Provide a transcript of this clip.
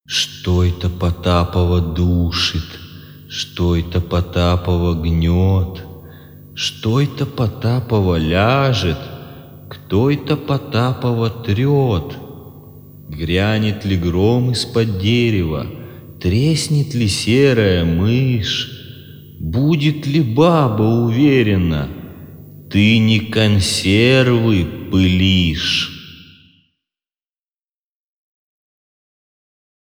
Что это Потапова душит, что это Потапова гнет, что это Потапова ляжет, кто это Потапова трет? Грянет ли гром из-под дерева, треснет ли серая мышь, будет ли баба уверена, ты не консервы пылишь?